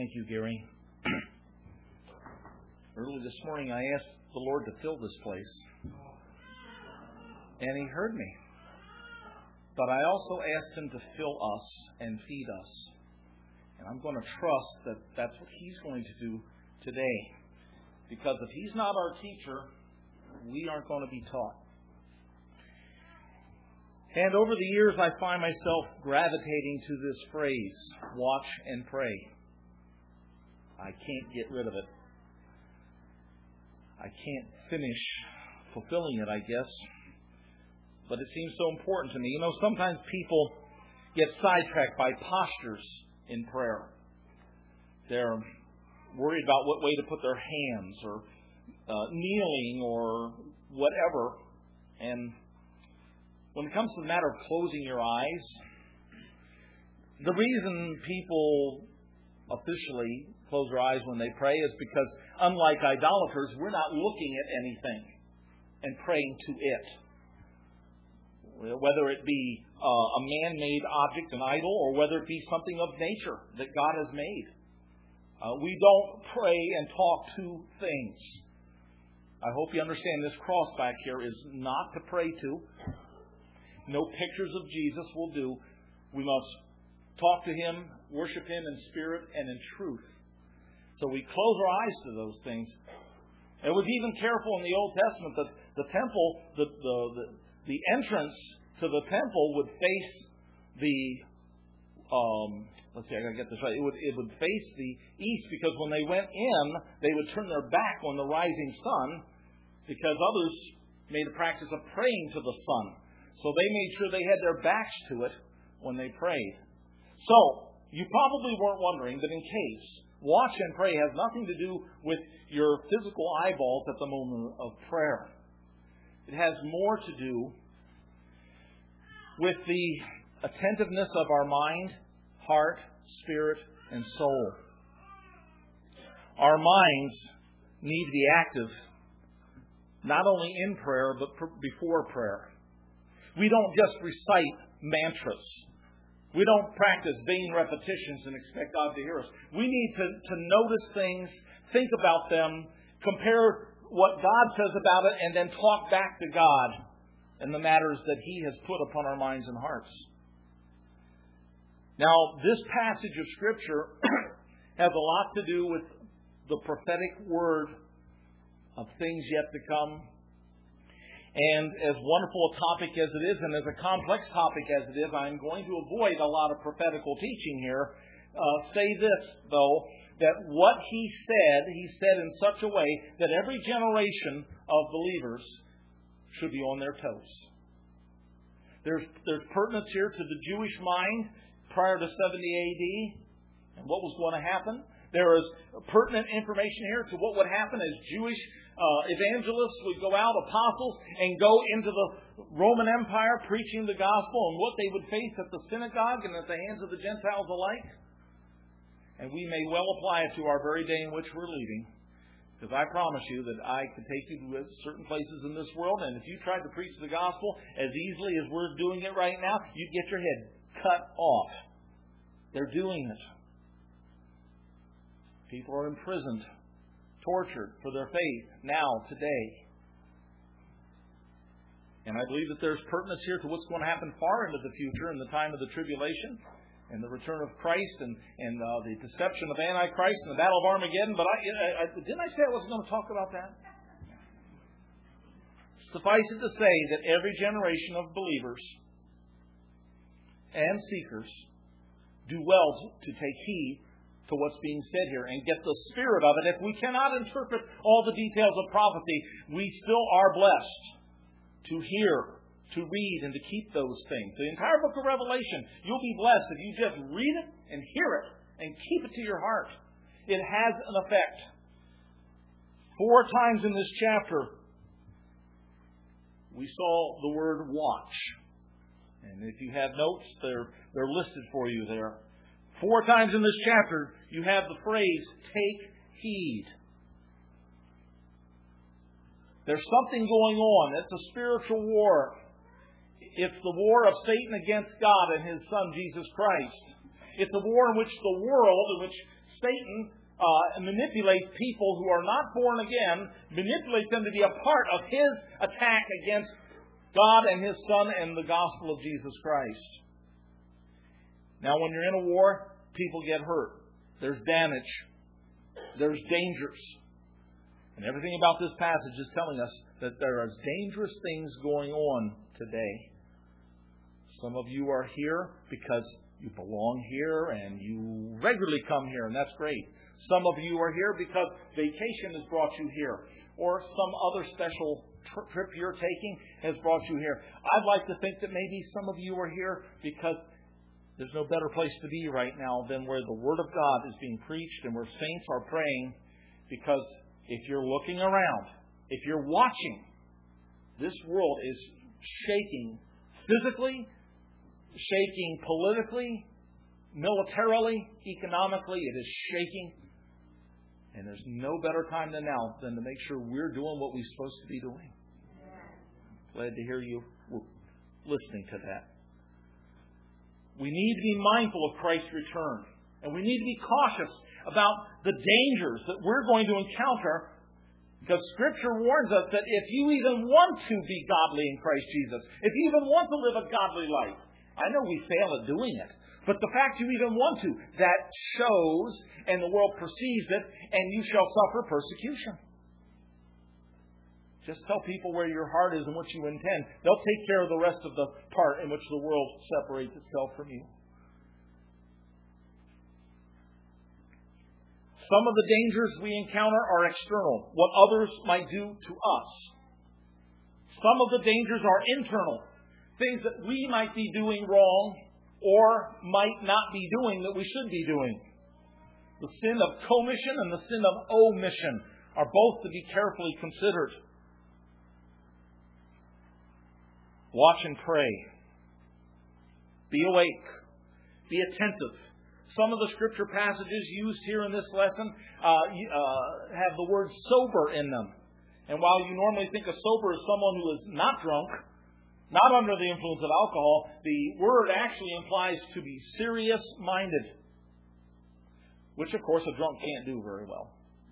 Thank you, Gary. Early this morning I asked the Lord to fill this place. And He heard me. But I also asked Him to fill us and feed us. And I'm going to trust that that's what He's going to do today. Because if He's not our teacher, we aren't going to be taught. And over the years, I find myself gravitating to this phrase, watch and pray. I can't get rid of it. I can't finish fulfilling it, I guess. But it seems so important to me. You know, sometimes people get sidetracked by postures in prayer. They're worried about what way to put their hands, or kneeling, or whatever. And when it comes to the matter of closing your eyes, the reason people officially close their eyes when they pray is because, unlike idolaters, we're not looking at anything and praying to it. Whether it be a man-made object, an idol, or whether it be something of nature that God has made. We don't pray and talk to things. I hope you understand this cross back here is not to pray to. No pictures of Jesus will do. We must talk to Him, worship Him in spirit and in truth. So we close our eyes to those things. It was even careful in the Old Testament that the temple, the entrance to the temple would face the, let's see, I gotta get this right. It would face the east, because when they went in, they would turn their back on the rising sun, because others made a practice of praying to the sun. So they made sure they had their backs to it when they prayed. So, you probably weren't wondering, but in case, watch and pray has nothing to do with your physical eyeballs at the moment of prayer. It has more to do with the attentiveness of our mind, heart, spirit, and soul. Our minds need to be active, not only in prayer, but before prayer. We don't just recite mantras. We don't practice vain repetitions and expect God to hear us. We need to notice things, think about them, compare what God says about it, and then talk back to God and the matters that He has put upon our minds and hearts. Now, this passage of Scripture has a lot to do with the prophetic word of things yet to come. And as wonderful a topic as it is, and as a complex topic as it is, I'm going to avoid a lot of prophetical teaching here. Say this, though, that what he said in such a way that every generation of believers should be on their toes. There's pertinence here to the Jewish mind prior to 70 A.D. and what was going to happen. There is pertinent information here to what would happen as Jewish evangelists would go out, apostles, and go into the Roman Empire preaching the gospel, and what they would face at the synagogue and at the hands of the Gentiles alike. And we may well apply it to our very day in which we're leaving. Because I promise you that I could take you to certain places in this world, and if you tried to preach the gospel as easily as we're doing it right now, you'd get your head cut off. They're doing it. People are imprisoned, tortured for their faith now, today. And I believe that there's pertinence here to what's going to happen far into the future in the time of the tribulation and the return of Christ and the deception of Antichrist and the battle of Armageddon. But didn't I say I wasn't going to talk about that? Suffice it to say that every generation of believers and seekers do well to take heed to what's being said here and get the spirit of it. If we cannot interpret all the details of prophecy, we still are blessed to hear, to read, and to keep those things. The entire book of Revelation, you'll be blessed if you just read it and hear it and keep it to your heart. It has an effect. 4 times in this chapter, we saw the word watch. And if you have notes, they're listed for you there. 4 times in this chapter, you have the phrase, take heed. There's something going on. It's a spiritual war. It's the war of Satan against God and His Son, Jesus Christ. It's a war in which the world, in which Satan manipulates people who are not born again, manipulates them to be a part of his attack against God and His Son and the gospel of Jesus Christ. Now, when you're in a war, people get hurt. There's damage. There's dangers. And everything about this passage is telling us that there are dangerous things going on today. Some of you are here because you belong here and you regularly come here, and that's great. Some of you are here because vacation has brought you here, or some other special trip you're taking has brought you here. I'd like to think that maybe some of you are here because there's no better place to be right now than where the Word of God is being preached and where saints are praying. Because if you're looking around, if you're watching, this world is shaking physically, shaking politically, militarily, economically. It is shaking. And there's no better time than now than to make sure we're doing what we're supposed to be doing. Glad to hear you listening to that. We need to be mindful of Christ's return. And we need to be cautious about the dangers that we're going to encounter, because Scripture warns us that if you even want to be godly in Christ Jesus, if you even want to live a godly life, I know we fail at doing it, but the fact you even want to, that shows, and the world perceives it, and you shall suffer persecution. Just tell people where your heart is and what you intend. They'll take care of the rest of the part in which the world separates itself from you. Some of the dangers we encounter are external, what others might do to us. Some of the dangers are internal, things that we might be doing wrong or might not be doing that we should be doing. The sin of commission and the sin of omission are both to be carefully considered. Watch and pray. Be awake. Be attentive. Some of the Scripture passages used here in this lesson have the word sober in them. And while you normally think of sober as someone who is not drunk, not under the influence of alcohol, the word actually implies to be serious-minded, which, of course, a drunk can't do very well.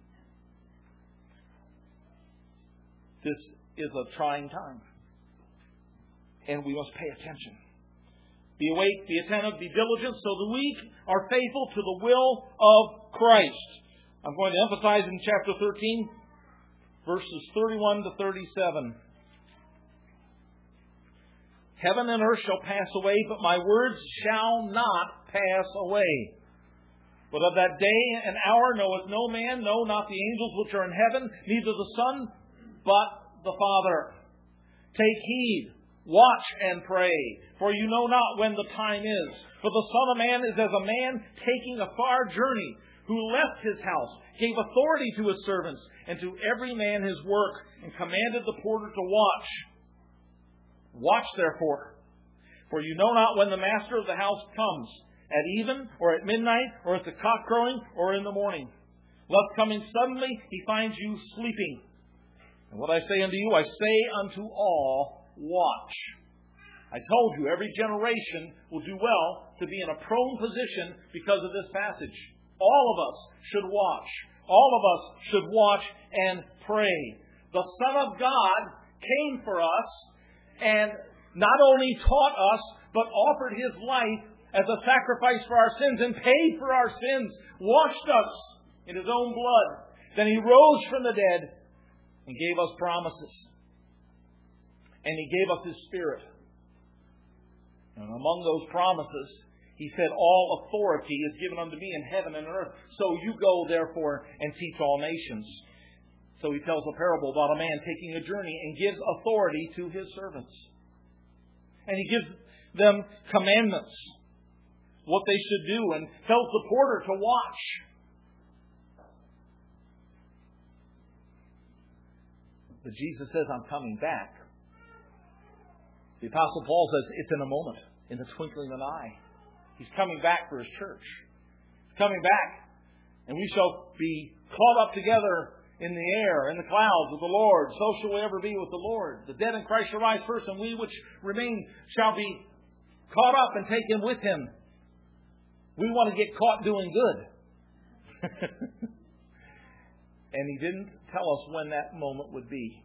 This is a trying time, and we must pay attention. Be awake, be attentive, be diligent, so the weak are faithful to the will of Christ. I'm going to emphasize in chapter 13, verses 31 to 37. Heaven and earth shall pass away, but my words shall not pass away. But of that day and hour knoweth no man, no, not the angels which are in heaven, neither the Son, but the Father. Take heed, watch and pray, for you know not when the time is. For the Son of Man is as a man taking a far journey, who left his house, gave authority to his servants, and to every man his work, and commanded the porter to watch. Watch therefore, for you know not when the master of the house comes, at even, or at midnight, or at the cock crowing, or in the morning, lest coming suddenly he finds you sleeping. And what I say unto you, I say unto all, watch. I told you, every generation will do well to be in a prone position because of this passage. All of us should watch. All of us should watch and pray. The Son of God came for us and not only taught us, but offered His life as a sacrifice for our sins and paid for our sins, washed us in His own blood. Then He rose from the dead and gave us promises. And He gave us His Spirit. And among those promises, He said, all authority is given unto me in heaven and earth. So you go, therefore, and teach all nations. So He tells a parable about a man taking a journey and gives authority to his servants. And He gives them commandments, what they should do, and tells the porter to watch. But Jesus says, I'm coming back. The Apostle Paul says, it's in a moment, in the twinkling of an eye. He's coming back for His church. He's coming back, and we shall be caught up together in the air, in the clouds with the Lord. So shall we ever be with the Lord. The dead in Christ shall rise first, and we which remain shall be caught up and taken with Him. We want to get caught doing good. And He didn't tell us when that moment would be.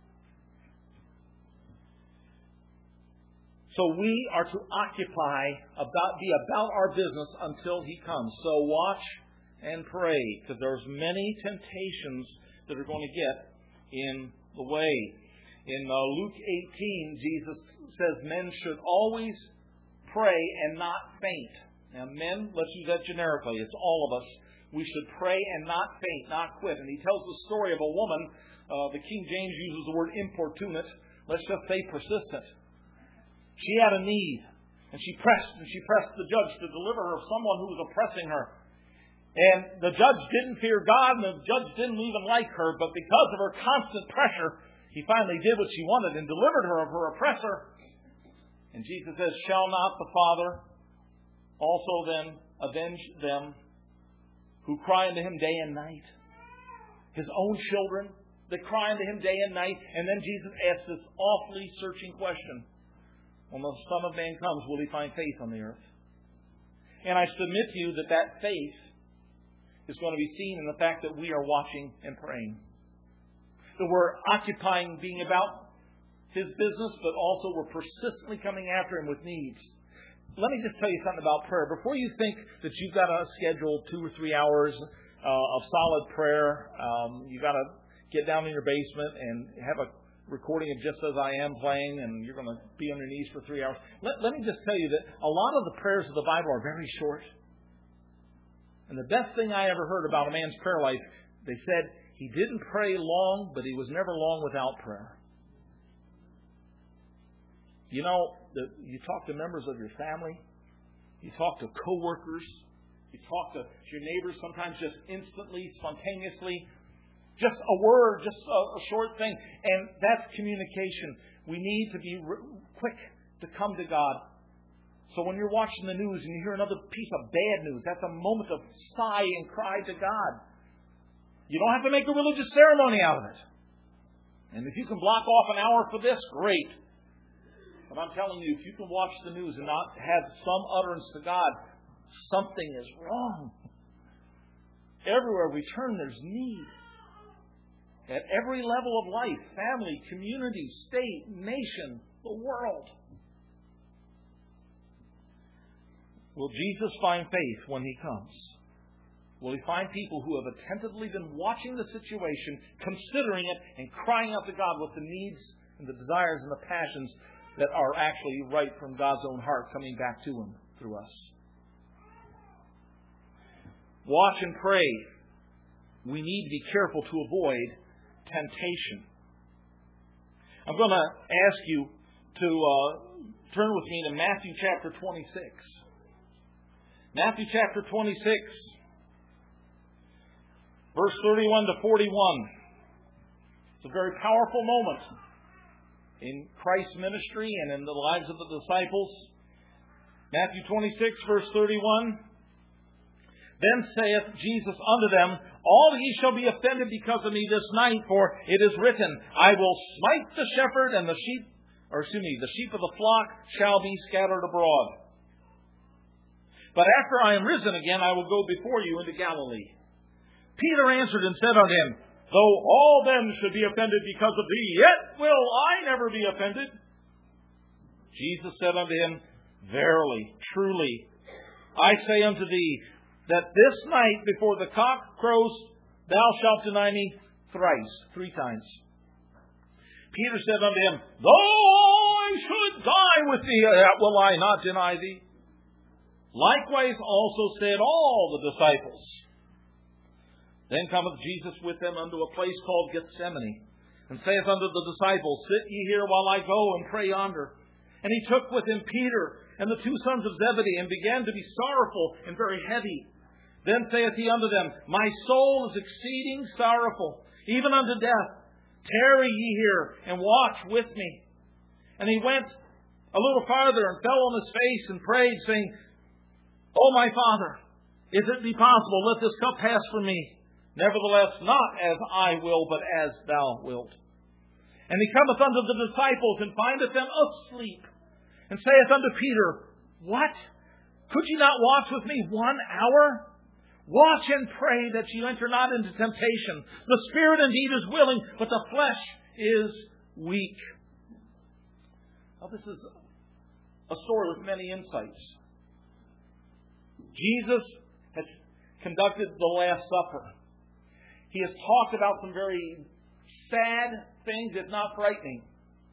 So we are to be about our business until He comes. So watch and pray, because there's many temptations that are going to get in the way. In Luke 18, Jesus says men should always pray and not faint. Now men, let's use that generically. It's all of us. We should pray and not faint, not quit. And He tells the story of a woman. The King James uses the word importunate. Let's just say persistent. She had a need, and she pressed the judge to deliver her of someone who was oppressing her. And the judge didn't fear God, and the judge didn't even like her, but because of her constant pressure, he finally did what she wanted and delivered her of her oppressor. And Jesus says, shall not the Father also then avenge them who cry unto Him day and night? His own children that cry unto Him day and night. And then Jesus asks this awfully searching question. When the Son of Man comes, will He find faith on the earth? And I submit to you that faith is going to be seen in the fact that we are watching and praying. That we're occupying being about His business, but also we're persistently coming after Him with needs. Let me just tell you something about prayer. Before you think that you've got to schedule 2 or 3 hours of solid prayer, you've got to get down in your basement and have a recording of Just As I Am playing, and you're going to be on your knees for 3 hours. Let me just tell you that a lot of the prayers of the Bible are very short. And the best thing I ever heard about a man's prayer life, they said he didn't pray long, but he was never long without prayer. You know, you talk to members of your family, you talk to coworkers, you talk to your neighbors sometimes just instantly, spontaneously. Just a word, just a short thing. And that's communication. We need to be quick to come to God. So when you're watching the news and you hear another piece of bad news, that's a moment of sigh and cry to God. You don't have to make a religious ceremony out of it. And if you can block off an hour for this, great. But I'm telling you, if you can watch the news and not have some utterance to God, something is wrong. Everywhere we turn, there's need. At every level of life, family, community, state, nation, the world. Will Jesus find faith when He comes? Will He find people who have attentively been watching the situation, considering it, and crying out to God with the needs and the desires and the passions that are actually right from God's own heart coming back to Him through us? Watch and pray. We need to be careful to avoid temptation. I'm going to ask you to turn with me to Matthew chapter 26. Matthew chapter 26, verse 31 to 41. It's a very powerful moment in Christ's ministry and in the lives of the disciples. Matthew 26, verse 31. Then saith Jesus unto them, all ye shall be offended because of me this night, for it is written, I will smite the shepherd, and the sheep of the flock shall be scattered abroad. But after I am risen again, I will go before you into Galilee. Peter answered and said unto him, though all men should be offended because of thee, yet will I never be offended. Jesus said unto him, verily, truly, I say unto thee, that this night before the cock crows, thou shalt deny me thrice, 3 times. Peter said unto him, though I should die with thee, yet will I not deny thee. Likewise also said all the disciples. Then cometh Jesus with them unto a place called Gethsemane, and saith unto the disciples, sit ye here while I go and pray yonder. And He took with Him Peter and the 2 sons of Zebedee, and began to be sorrowful and very heavy. Then saith He unto them, my soul is exceeding sorrowful, even unto death. Tarry ye here, and watch with me. And He went a little farther, and fell on His face, and prayed, saying, O my Father, if it be possible, let this cup pass from me. Nevertheless, not as I will, but as Thou wilt. And He cometh unto the disciples, and findeth them asleep, and saith unto Peter, what? Could ye not watch with me 1 hour? Watch and pray that you enter not into temptation. The spirit indeed is willing, but the flesh is weak. Now, this is a story with many insights. Jesus has conducted the Last Supper. He has talked about some very sad things, if not frightening.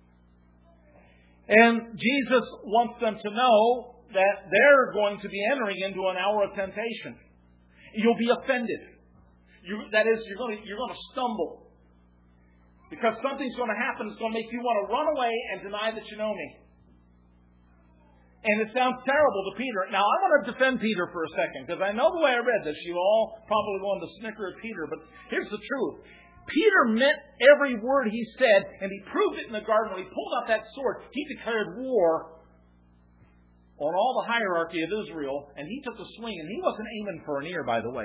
And Jesus wants them to know that they're going to be entering into an hour of temptation. You'll be offended. That is, you're going to stumble. Because something's going to happen that's going to make you want to run away and deny that you know me. And it sounds terrible to Peter. Now, I want to defend Peter for a second, because I know the way I read this, you all probably wanted to snicker at Peter, but here's the truth. Peter meant every word he said, and he proved it in the garden when he pulled out that sword. He declared war on all the hierarchy of Israel, and he took a swing, and he wasn't aiming for an ear, by the way.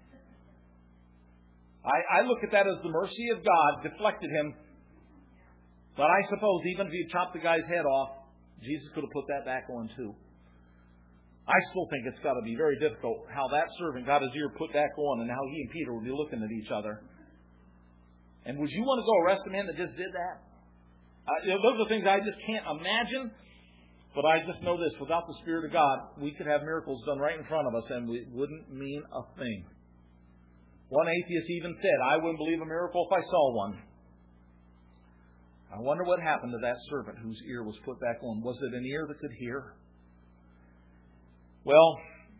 I look at that as the mercy of God deflected him. But I suppose even if you chopped the guy's head off, Jesus could have put that back on too. I still think it's got to be very difficult how that servant got his ear put back on and how he and Peter would be looking at each other. And would you want to go arrest a man that just did that? Those are things I just can't imagine. But I just know this, without the Spirit of God, we could have miracles done right in front of us and it wouldn't mean a thing. One atheist even said, I wouldn't believe a miracle if I saw one. I wonder what happened to that servant whose ear was put back on. Was it an ear that could hear? Well,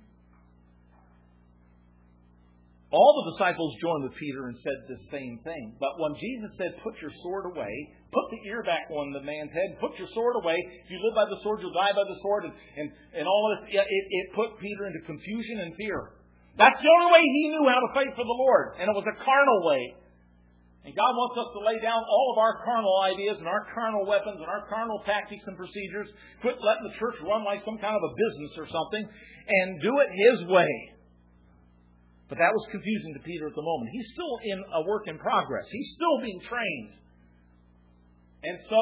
all the disciples joined with Peter and said the same thing. But when Jesus said, put your sword away, put the ear back on the man's head, put your sword away. If you live by the sword, you'll die by the sword. And all of this, it put Peter into confusion and fear. That's the only way he knew how to fight for the Lord. And it was a carnal way. And God wants us to lay down all of our carnal ideas and our carnal weapons and our carnal tactics and procedures. Quit letting the church run like some kind of a business or something. And do it His way. But that was confusing to Peter at the moment. He's still in a work in progress. He's still being trained. And so,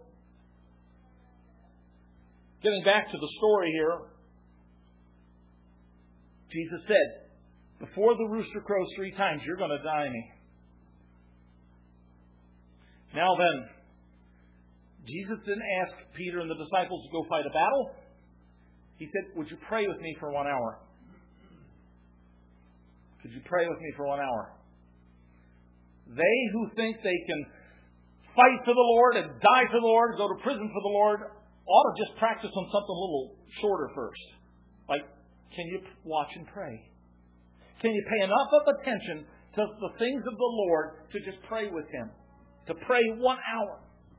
getting back to the story here, Jesus said, before the rooster crows 3 times, you're going to deny me. Now then, Jesus didn't ask Peter and the disciples to go fight a battle. He said, would you pray with me for 1 hour? Could you pray with me for 1 hour? They who think they can fight for the Lord and die for the Lord, go to prison for the Lord, ought to just practice on something a little shorter first. Like, can you watch and pray? Can you pay enough of attention to the things of the Lord to just pray with Him? To pray 1 hour.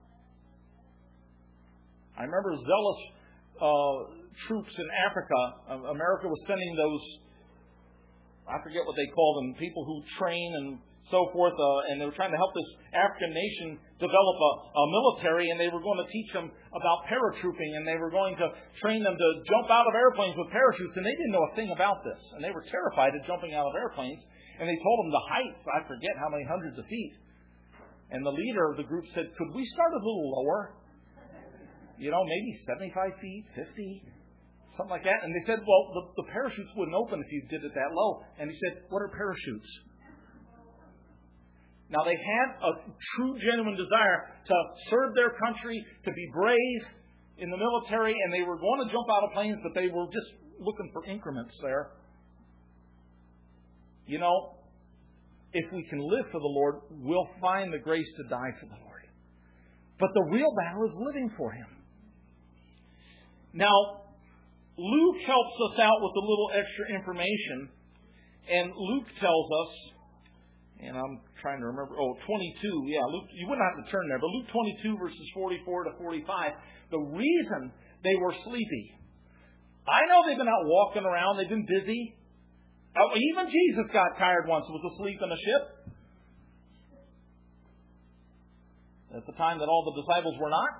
I remember zealous troops in Africa. America was sending those, I forget what they call them, people who train and so forth, and they were trying to help this African nation develop a military, and they were going to teach them about paratrooping, and they were going to train them to jump out of airplanes with parachutes, and they didn't know a thing about this, and they were terrified of jumping out of airplanes, and they told them the height, I forget how many hundreds of feet. And the leader of the group said, could we start a little lower? You know, maybe 75 feet, 50, something like that. And they said, well, the parachutes wouldn't open if you did it that low. And he said, what are parachutes? Now, they had a true, genuine desire to serve their country, to be brave in the military, and they were going to jump out of planes, but they were just looking for increments there. You know, if we can live for the Lord, we'll find the grace to die for the Lord. But the real battle is living for Him. Now, Luke helps us out with a little extra information. And Luke tells us, and I'm trying to remember, 22. Yeah, Luke, you wouldn't have to turn there, but Luke 22 verses 44 to 45. The reason they were sleepy. I know they've been out walking around. They've been busy. Even Jesus got tired once, was asleep in a ship. At the time that all the disciples were not.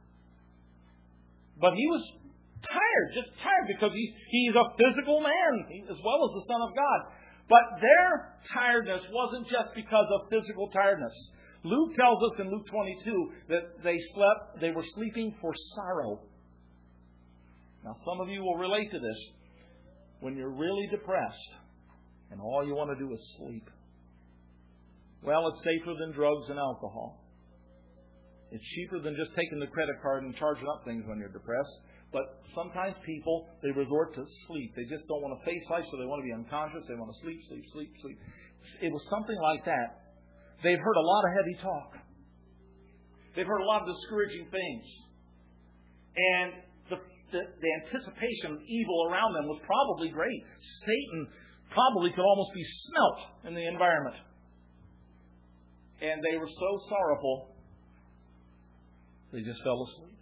But he was tired, just tired, because he's a physical man, as well as the Son of God. But their tiredness wasn't just because of physical tiredness. Luke tells us in Luke 22 that they were sleeping for sorrow. Now, some of you will relate to this. When you're really depressed and all you want to do is sleep. Well, it's safer than drugs and alcohol. It's cheaper than just taking the credit card and charging up things when you're depressed. But sometimes people, they resort to sleep. They just don't want to face life, so they want to be unconscious. They want to sleep. It was something like that. They've heard a lot of heavy talk. They've heard a lot of discouraging things. And the anticipation of evil around them was probably great. Satan probably could almost be smelt in the environment. And they were so sorrowful, they just fell asleep.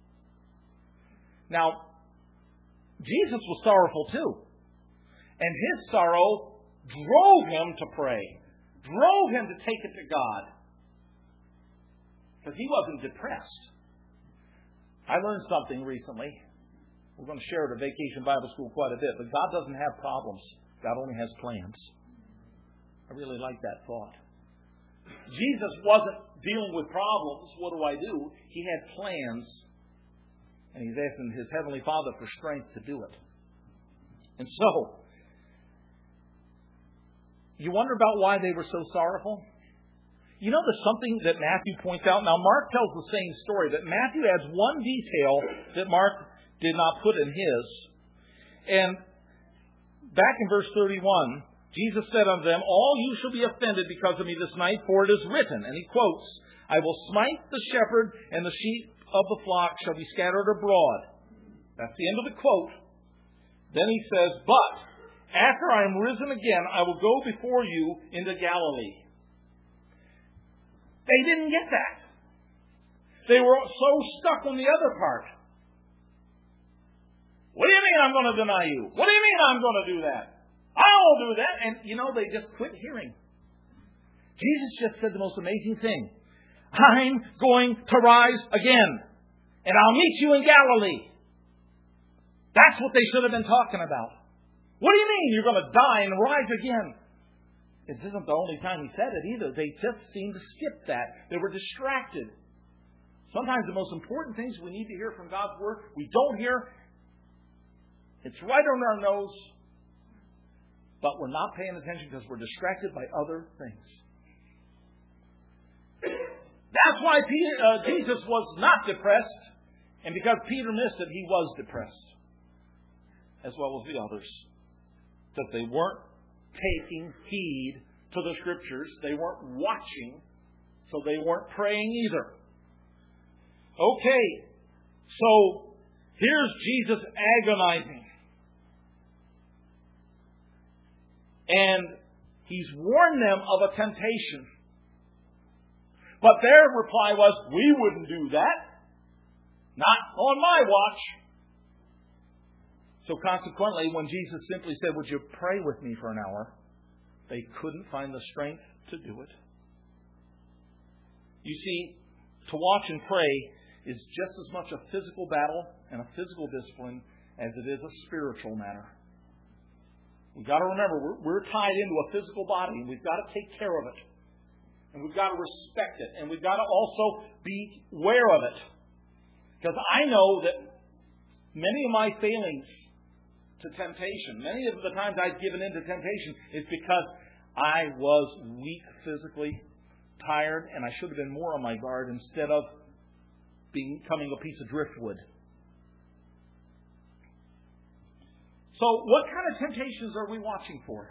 Now, Jesus was sorrowful too. And his sorrow drove him to pray. Drove him to take it to God. Because he wasn't depressed. I learned something recently. We're going to share it at Vacation Bible School quite a bit. But God doesn't have problems. God only has plans. I really like that thought. Jesus wasn't dealing with problems. What do I do? He had plans. And he's asking his Heavenly Father for strength to do it. And so, you wonder about why they were so sorrowful? You know, there's something that Matthew points out. Now, Mark tells the same story, but Matthew adds one detail that Mark did not put in his. And back in verse 31, Jesus said unto them, all you shall be offended because of me this night, for it is written. And he quotes, I will smite the shepherd, and the sheep of the flock shall be scattered abroad. That's the end of the quote. Then he says, but after I am risen again, I will go before you into Galilee. They didn't get that. They were so stuck on the other part. What do you mean I'm going to deny you? What do you mean I'm going to do that? I won't do that. And, they just quit hearing. Jesus just said the most amazing thing. I'm going to rise again. And I'll meet you in Galilee. That's what they should have been talking about. What do you mean you're going to die and rise again? It isn't the only time he said it either. They just seemed to skip that. They were distracted. Sometimes the most important things we need to hear from God's Word, we don't hear. It's right on our nose. But we're not paying attention because we're distracted by other things. That's why Jesus was not depressed. And because Peter missed it, he was depressed. As well as the others. That they weren't taking heed to the Scriptures. They weren't watching. So they weren't praying either. Okay. So here's Jesus agonizing. And he's warned them of a temptation. But their reply was, we wouldn't do that. Not on my watch. So consequently, when Jesus simply said, would you pray with me for an hour? They couldn't find the strength to do it. You see, to watch and pray is just as much a physical battle and a physical discipline as it is a spiritual matter. We've got to remember, we're tied into a physical body, and we've got to take care of it. And we've got to respect it. And we've got to also be aware of it. Because I know that many of my failings to temptation, many of the times I've given in to temptation, is because I was weak physically, tired, and I should have been more on my guard instead of becoming a piece of driftwood. So what kind of temptations are we watching for?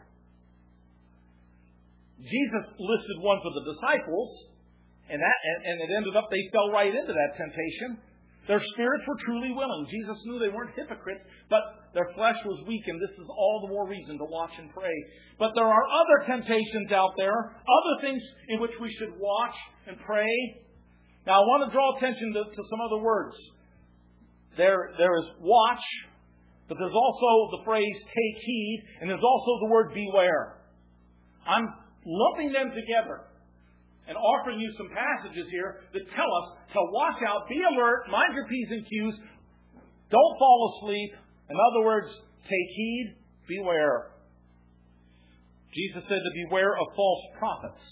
Jesus listed one for the disciples, and it ended up they fell right into that temptation. Their spirits were truly willing. Jesus knew they weren't hypocrites, but their flesh was weak, and this is all the more reason to watch and pray. But there are other temptations out there, other things in which we should watch and pray. Now, I want to draw attention to some other words. There is watch, but there's also the phrase take heed, and there's also the word beware. I'm lumping them together and offering you some passages here that tell us to watch out, be alert, mind your P's and Q's, don't fall asleep. In other words, take heed, beware. Jesus said to beware of false prophets.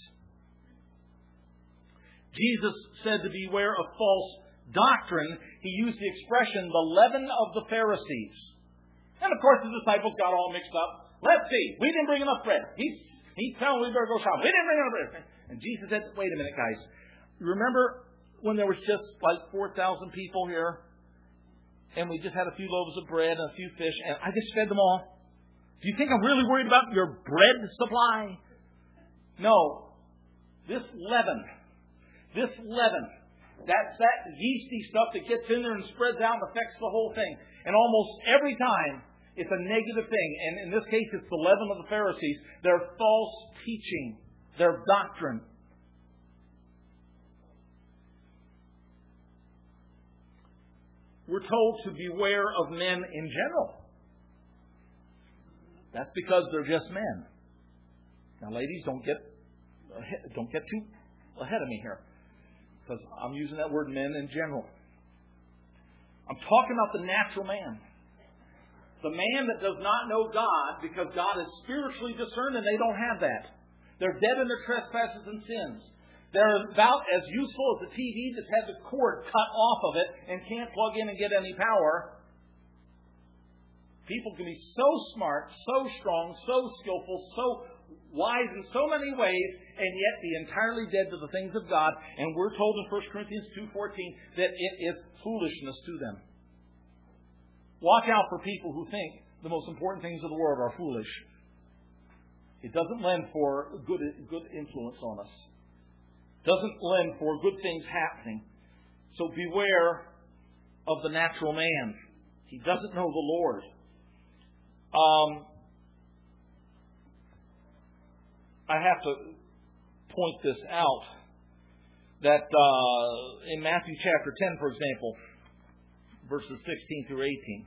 Jesus said to beware of false doctrine. He used the expression, the leaven of the Pharisees. And of course the disciples got all mixed up. Let's see. We didn't bring enough bread. He's telling we better go shopping. We didn't bring enough bread. And Jesus said, wait a minute, guys. Remember when there was just like 4,000 people here? And we just had a few loaves of bread and a few fish. And I just fed them all. Do you think I'm really worried about your bread supply? No. This leaven, that's that yeasty stuff that gets in there and spreads out and affects the whole thing. And almost every time, it's a negative thing. And in this case, it's the leaven of the Pharisees. Their false teaching, their doctrine. We're told to beware of men in general. That's because they're just men. Now, ladies, don't get too ahead of me here, because I'm using that word men in general. I'm talking about the natural man. The man that does not know God because God is spiritually discerned and they don't have that. They're dead in their trespasses and sins. They're about as useful as a TV that's had the cord cut off of it and can't plug in and get any power. People can be so smart, so strong, so skillful, so wise in so many ways, and yet be entirely dead to the things of God. And we're told in 1 Corinthians 2:14 that it is foolishness to them. Watch out for people who think the most important things of the world are foolish. It doesn't lend for good influence on us. It doesn't lend for good things happening. So beware of the natural man. He doesn't know the Lord. I have to point this out, that in Matthew chapter 10, for example, verses 16 through 18.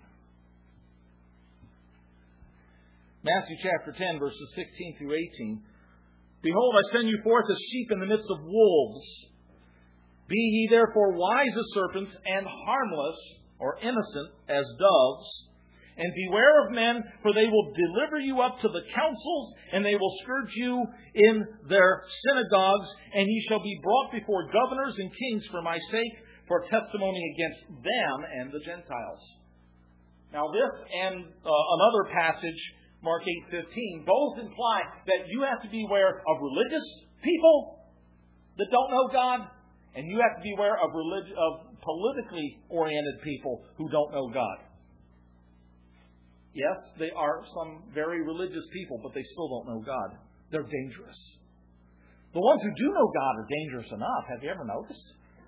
Matthew chapter 10, verses 16 through 18. Behold, I send you forth as sheep in the midst of wolves. Be ye therefore wise as serpents, and harmless, or innocent, as doves. And beware of men, for they will deliver you up to the councils, and they will scourge you in their synagogues, and ye shall be brought before governors and kings for my sake, for testimony against them and the Gentiles. Now this and another passage, Mark 8:15, both imply that you have to beware of religious people that don't know God, and you have to beware of politically oriented people who don't know God. Yes, they are some very religious people, but they still don't know God. They're dangerous. The ones who do know God are dangerous enough. Have you ever noticed?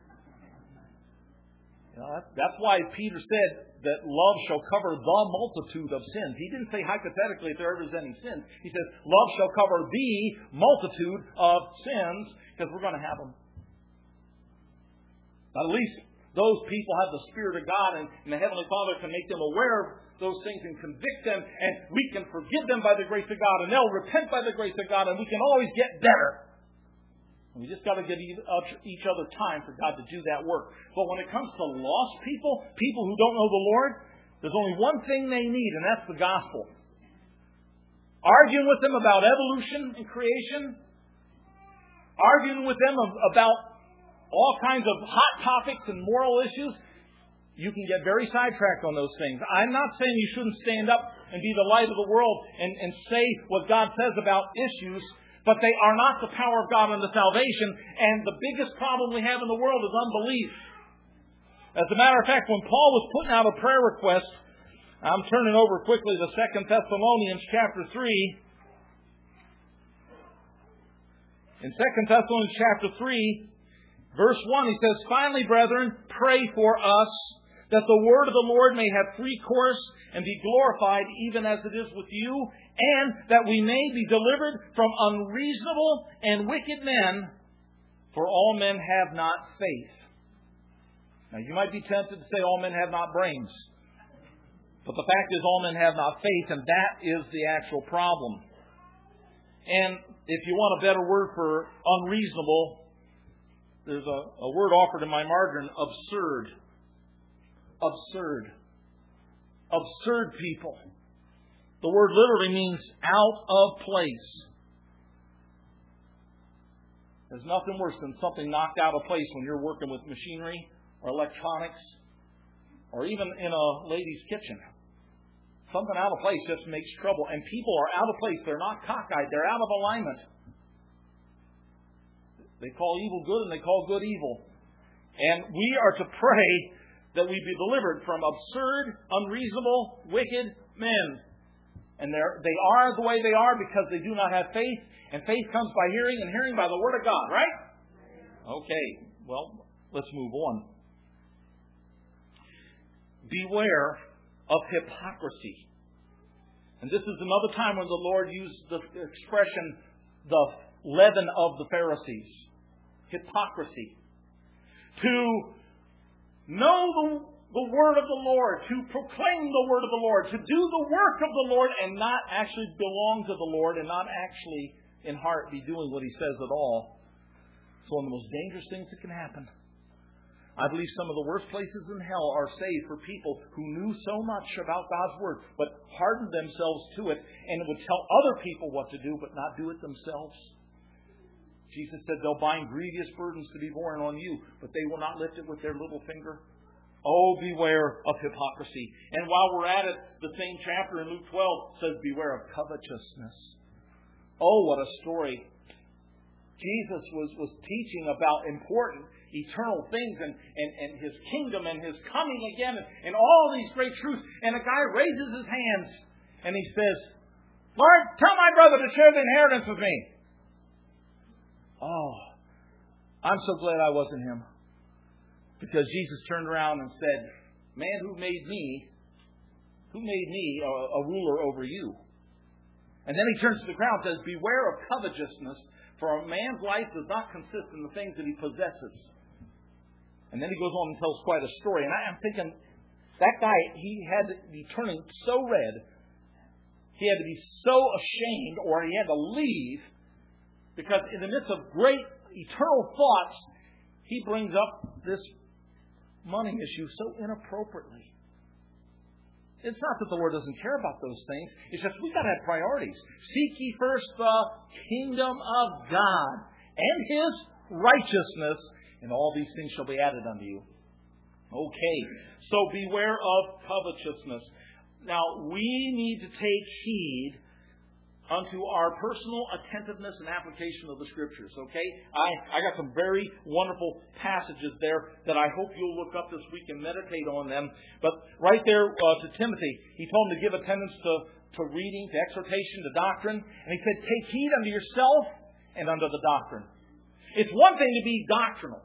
You know, that's why Peter said that love shall cover the multitude of sins. He didn't say hypothetically if there ever is any sins. He says love shall cover the multitude of sins, because we're going to have them. But at least those people have the Spirit of God, and the Heavenly Father can make them aware of those things and convict them, and we can forgive them by the grace of God, and they'll repent by the grace of God, and we can always get better. And we just got to give each other time for God to do that work. But when it comes to lost people, people who don't know the Lord, there's only one thing they need, and that's the gospel. Arguing with them about evolution and creation, arguing with them about all kinds of hot topics and moral issues, you can get very sidetracked on those things. I'm not saying you shouldn't stand up and be the light of the world and say what God says about issues, but they are not the power of God unto salvation. And the biggest problem we have in the world is unbelief. As a matter of fact, when Paul was putting out a prayer request, I'm turning over quickly to 2 Thessalonians chapter 3. In 2 Thessalonians chapter 3, verse 1, he says, Finally, brethren, pray for us, that the word of the Lord may have free course and be glorified, even as it is with you, and that we may be delivered from unreasonable and wicked men, for all men have not faith. Now, you might be tempted to say all men have not brains, but the fact is all men have not faith, and that is the actual problem. And if you want a better word for unreasonable, there's a word offered in my margin, absurd. Absurd. Absurd people. The word literally means out of place. There's nothing worse than something knocked out of place when you're working with machinery or electronics or even in a lady's kitchen. something out of place just makes trouble. And people are out of place. They're not cockeyed. They're out of alignment. They call evil good and they call good evil. And we are to pray that we be delivered from absurd, unreasonable, wicked men. And they are the way they are because they do not have faith. And faith comes by hearing, and hearing by the Word of God, right? Okay, well, let's move on. Beware of hypocrisy. And this is another time when the Lord used the expression, the leaven of the Pharisees. Hypocrisy. To know the Word of the Lord, to proclaim the Word of the Lord, to do the work of the Lord and not actually belong to the Lord and not actually in heart be doing what He says at all. It's one of the most dangerous things that can happen. I believe some of the worst places in hell are saved for people who knew so much about God's Word, but hardened themselves to it and would tell other people what to do, but not do it themselves. Jesus said they'll bind grievous burdens to be borne on you, but they will not lift it with their little finger. Oh, beware of hypocrisy. And while we're at it, the same chapter in Luke 12 says, beware of covetousness. Oh, what a story. Jesus was teaching about important eternal things and His kingdom and His coming again and all these great truths. And a guy raises his hands and he says, Lord, tell my brother to share the inheritance with me. Oh, I'm so glad I wasn't him. Because Jesus turned around and said, man, who made me a ruler over you? And then He turns to the crowd and says, beware of covetousness, for a man's life does not consist in the things that he possesses. And then He goes on and tells quite a story. And I'm thinking, that guy, he had to be turning so red. He had to be so ashamed, or he had to leave. Because in the midst of great eternal thoughts, he brings up this money issue so inappropriately. It's not that the Lord doesn't care about those things. It's just we've got to have priorities. Seek ye first the kingdom of God and His righteousness, and all these things shall be added unto you. Okay, so beware of covetousness. Now, we need to take heed unto our personal attentiveness and application of the Scriptures, okay? I got some very wonderful passages there that I hope you'll look up this week and meditate on them. But right there to Timothy, he told him to give attendance to reading, to exhortation, to doctrine. And he said, take heed unto yourself and unto the doctrine. It's one thing to be doctrinal.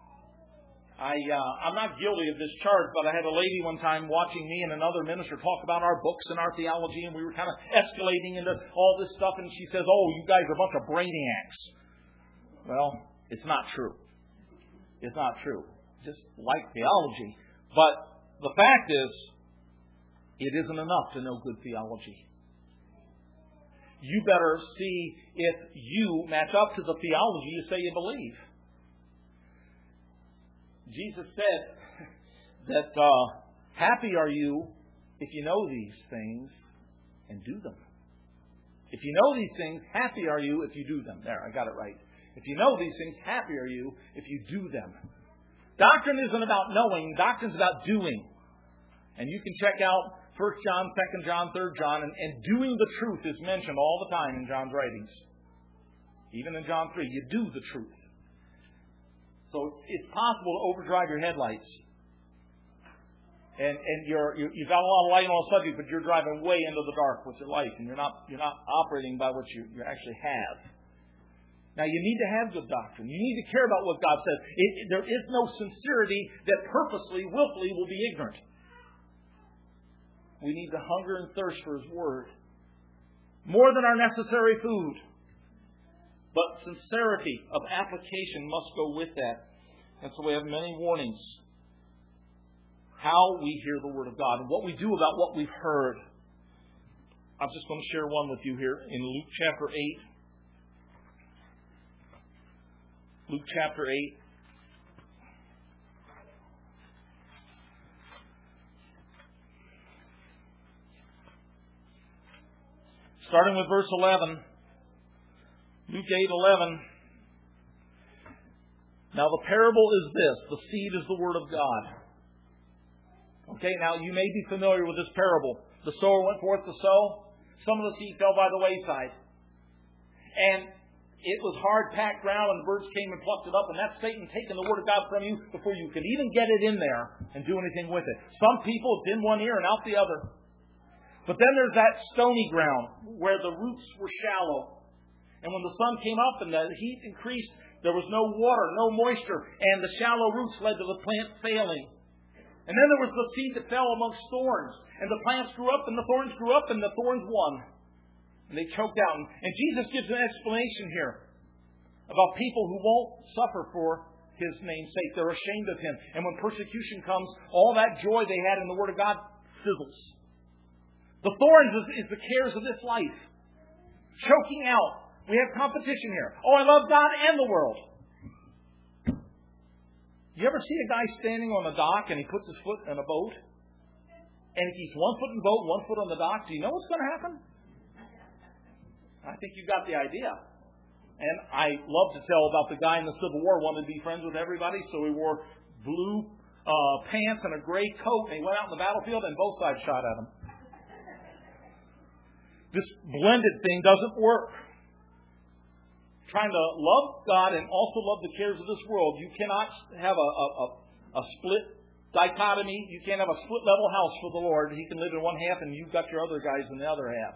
I'm not guilty of this charge, but I had a lady one time watching me and another minister talk about our books and our theology, and we were kind of escalating into all this stuff, and she says, oh, you guys are a bunch of brainiacs. Well, it's not true. It's not true. Just like theology. But the fact is, it isn't enough to know good theology. You better see if you match up to the theology you say you believe. Jesus said that happy are you if you know these things and do them. If you know these things, happy are you if you do them. There, I got it right. If you know these things, happy are you if you do them. Doctrine isn't about knowing. Doctrine is about doing. And you can check out 1 John, 2 John, 3 John, and doing the truth is mentioned all the time in John's writings. Even in John 3, you do the truth. So it's possible to overdrive your headlights. And you've got a lot of light on a subject, but you're driving way into the dark with your life, and you're not operating by what you actually have. Now, you need to have good doctrine. You need to care about what God says. There is no sincerity that purposely, willfully will be ignorant. We need to hunger and thirst for His Word. More than our necessary food. But sincerity of application must go with that. And so we have many warnings. How we hear the Word of God and what we do about what we've heard. I'm just going to share one with you here in Luke chapter 8. Luke chapter 8. Starting with verse 11. Luke 8:11. Now the parable is this. The seed is the Word of God. Okay, now you may be familiar with this parable. The sower went forth to sow. Some of the seed fell by the wayside. And it was hard-packed ground, and the birds came and plucked it up. And that's Satan taking the Word of God from you before you can even get it in there and do anything with it. Some people, it's in one ear and out the other. But then there's that stony ground where the roots were shallow. And when the sun came up and the heat increased, there was no water, no moisture, and the shallow roots led to the plant failing. And then there was the seed that fell amongst thorns. And the plants grew up, and the thorns grew up, and the thorns won. And they choked out. And Jesus gives an explanation here about people who won't suffer for His name's sake. They're ashamed of Him. And when persecution comes, all that joy they had in the Word of God fizzles. The thorns is the cares of this life. Choking out. We have competition here. Oh, I love God and the world. You ever see a guy standing on a dock and he puts his foot in a boat? And he keeps one foot in the boat, one foot on the dock. Do you know what's going to happen? I think you got the idea. And I love to tell about the guy in the Civil War who wanted to be friends with everybody, so he wore blue pants and a gray coat, and he went out in the battlefield, and both sides shot at him. This blended thing doesn't work. Trying to love God and also love the cares of this world, you cannot have a split dichotomy. You can't have a split level house for the Lord. He can live in one half, and you've got your other guys in the other half.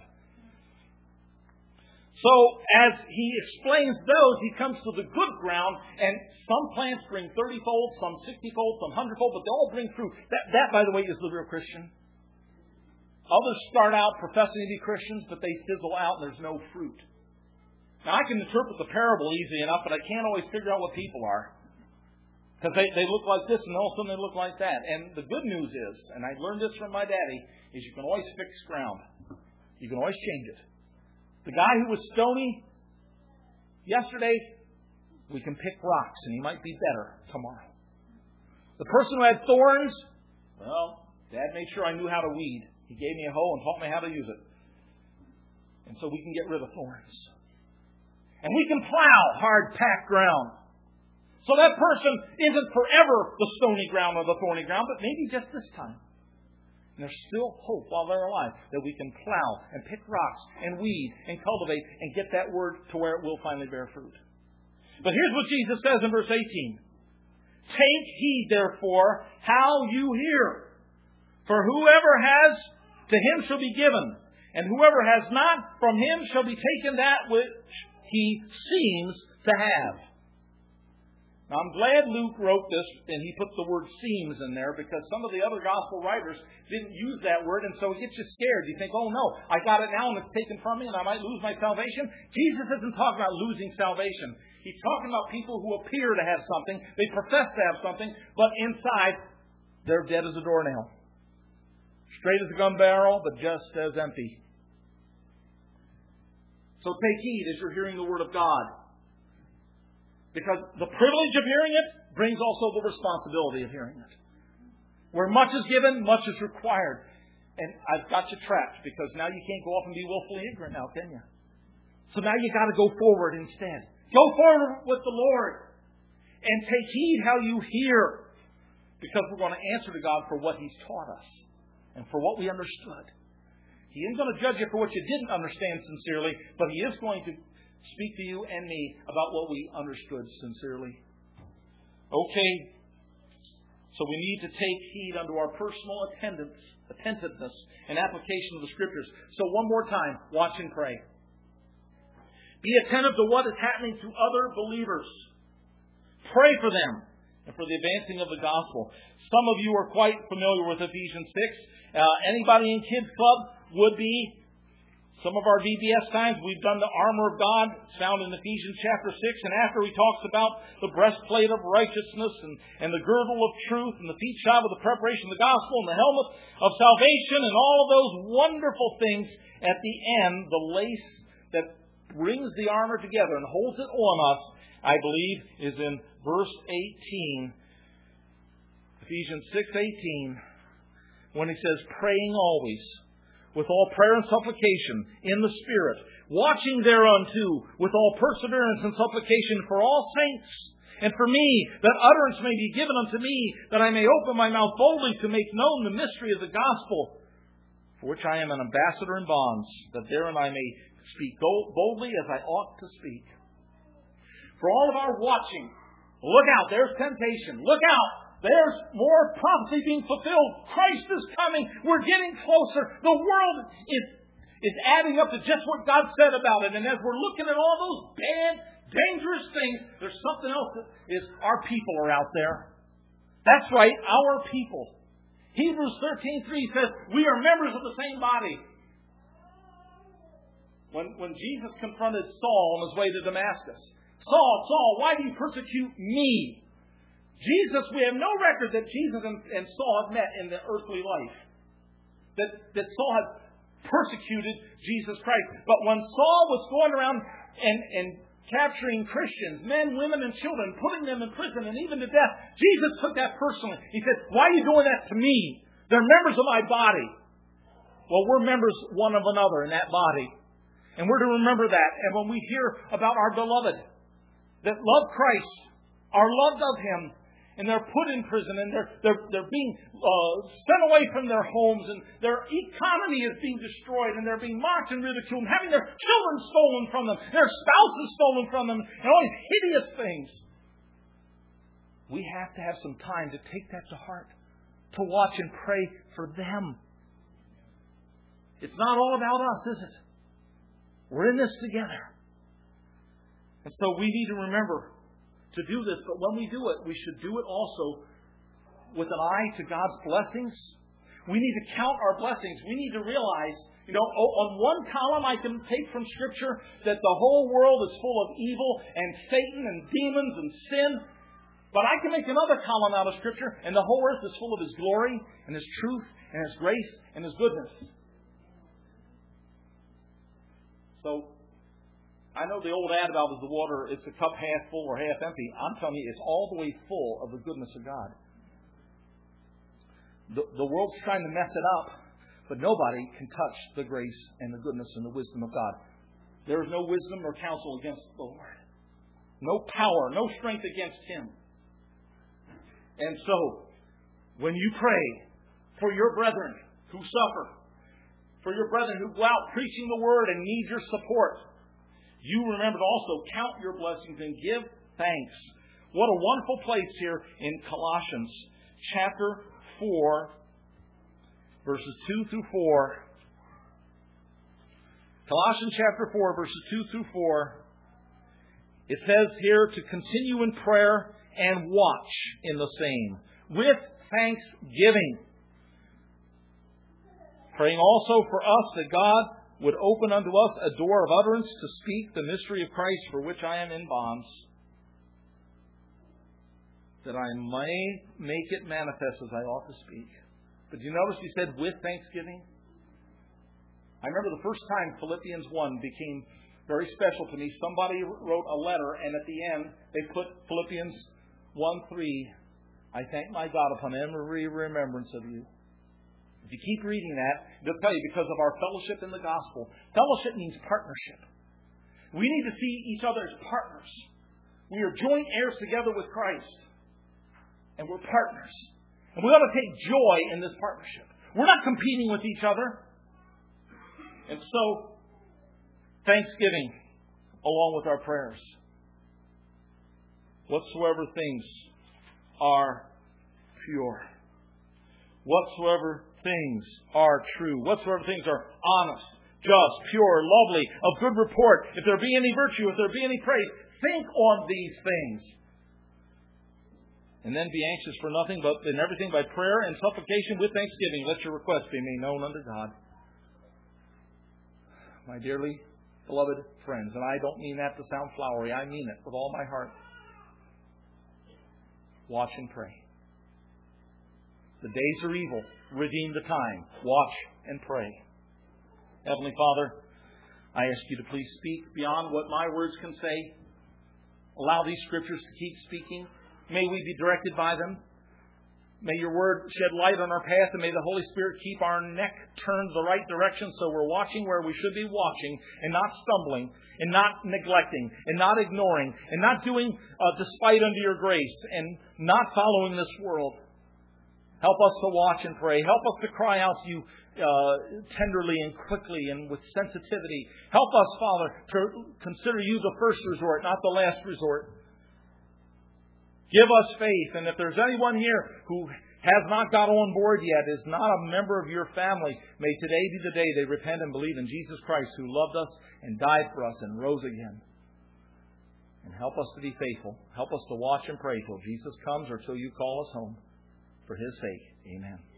So, as he explains those, he comes to the good ground, and some plants bring 30-fold, some 60-fold, some 100-fold, but they all bring fruit. That, by the way, is the real Christian. Others start out professing to be Christians, but they fizzle out and there's no fruit. Now, I can interpret the parable easy enough, but I can't always figure out what people are. Because they look like this, and all of a sudden they look like that. And the good news is, and I learned this from my daddy, is you can always fix ground. You can always change it. The guy who was stony yesterday, we can pick rocks and he might be better tomorrow. The person who had thorns, well, Dad made sure I knew how to weed. He gave me a hoe and taught me how to use it. And so we can get rid of thorns. And we can plow hard-packed ground. So that person isn't forever the stony ground or the thorny ground, but maybe just this time. And there's still hope while they're alive that we can plow and pick rocks and weed and cultivate and get that word to where it will finally bear fruit. But here's what Jesus says in verse 18. Take heed, therefore, how you hear. For whoever has, to him shall be given. And whoever has not, from him shall be taken that which he seems to have. Now, I'm glad Luke wrote this and he put the word seems in there because some of the other gospel writers didn't use that word, and so it gets you scared. You think, oh no, I got it now and it's taken from me and I might lose my salvation. Jesus isn't talking about losing salvation. He's talking about people who appear to have something. They profess to have something, but inside they're dead as a doornail. Straight as a gun barrel, but just as empty. So take heed as you're hearing the word of God. Because the privilege of hearing it brings also the responsibility of hearing it. Where much is given, much is required. And I've got you trapped because now you can't go off and be willfully ignorant now, can you? So now you got to go forward instead. Go forward with the Lord. And take heed how you hear. Because we're going to answer to God for what He's taught us. And for what we understood. He isn't going to judge you for what you didn't understand sincerely. But He is going to speak to you and me about what we understood sincerely. Okay. So we need to take heed unto our personal attentiveness and application of the Scriptures. So one more time, watch and pray. Be attentive to what is happening to other believers. Pray for them and for the advancing of the gospel. Some of you are quite familiar with Ephesians 6. Anybody in Kids Club would be. Some of our VBS times, we've done the armor of God. It's found in Ephesians chapter 6. And after he talks about the breastplate of righteousness and the girdle of truth and the feet shod with the preparation of the gospel and the helmet of salvation and all of those wonderful things, at the end, the lace that brings the armor together and holds it on us, I believe, is in verse 18. Ephesians 6:18, when he says, praying always, with all prayer and supplication in the Spirit, watching thereunto with all perseverance and supplication for all saints, And for me, that utterance may be given unto me, that I may open my mouth boldly to make known the mystery of the gospel, for which I am an ambassador in bonds, that therein I may speak boldly as I ought to speak. For all of our watching, look out, there's temptation. Look out, there's more prophecy being fulfilled. Christ is coming. We're getting closer. The world is adding up to just what God said about it. And as we're looking at all those bad, dangerous things, there's something else that is our people are out there. That's right, our people. Hebrews 13:3 says, we are members of the same body. When Jesus confronted Saul on his way to Damascus, Saul, Saul, why do you persecute me? Jesus, we have no record that Jesus and Saul have met in the earthly life. That Saul had persecuted Jesus Christ. But when Saul was going around and capturing Christians, men, women, and children, putting them in prison and even to death, Jesus took that personally. He said, why are you doing that to me? They're members of my body. Well, we're members one of another in that body. And we're to remember that. And when we hear about our beloved that love Christ, are loved of Him, and they're put in prison, and they're being sent away from their homes, and their economy is being destroyed, and they're being mocked and ridiculed, and having their children stolen from them, their spouses stolen from them, and all these hideous things. We have to have some time to take that to heart, to watch and pray for them. It's not all about us, is it? We're in this together. And so we need to remember to do this, but when we do it, we should do it also with an eye to God's blessings. We need to count our blessings. We need to realize, on one column I can take from Scripture that the whole world is full of evil and Satan and demons and sin. But I can make another column out of Scripture, and the whole earth is full of His glory and His truth and His grace and His goodness. So, I know the old ad about the water, it's a cup half full or half empty. I'm telling you, it's all the way full of the goodness of God. The world's trying to mess it up, but nobody can touch the grace and the goodness and the wisdom of God. There is no wisdom or counsel against the Lord. No power, no strength against Him. And so, when you pray for your brethren who suffer, for your brethren who go out preaching the Word and need your support, you remember to also count your blessings and give thanks. What a wonderful place here in Colossians chapter 4, verses 2 through 4. Colossians chapter 4, verses 2 through 4. It says here to continue in prayer and watch in the same, with thanksgiving. Praying also for us that God would open unto us a door of utterance to speak the mystery of Christ, for which I am in bonds, that I may make it manifest as I ought to speak. But you notice he said, with thanksgiving? I remember the first time Philippians 1 became very special to me. Somebody wrote a letter, and at the end, they put Philippians 1:3, I thank my God upon every remembrance of you. If you keep reading that, it'll tell you because of our fellowship in the gospel. Fellowship means partnership. We need to see each other as partners. We are joint heirs together with Christ. And we're partners. And we ought to take joy in this partnership. We're not competing with each other. And so, thanksgiving along with our prayers. Whatsoever things are pure. Whatsoever things are true, whatsoever things are honest, just, pure, lovely, of good report, if there be any virtue, if there be any praise, think on these things. And then be anxious for nothing, but in everything by prayer and supplication with thanksgiving, let your requests be made known unto God. My dearly beloved friends, and I don't mean that to sound flowery, I mean it with all my heart. Watch and pray. The days are evil. Redeem the time. Watch and pray. Heavenly Father, I ask you to please speak beyond what my words can say. Allow these scriptures to keep speaking. May we be directed by them. May your Word shed light on our path, and may the Holy Spirit keep our neck turned the right direction so we're watching where we should be watching, and not stumbling, and not neglecting, and not ignoring, and not doing despite unto your grace, and not following this world. Help us to watch and pray. Help us to cry out to you tenderly and quickly and with sensitivity. Help us, Father, to consider you the first resort, not the last resort. Give us faith. And if there's anyone here who has not got on board yet, is not a member of your family, may today be the day they repent and believe in Jesus Christ, who loved us and died for us and rose again. And help us to be faithful. Help us to watch and pray till Jesus comes or till you call us home. For His sake, amen.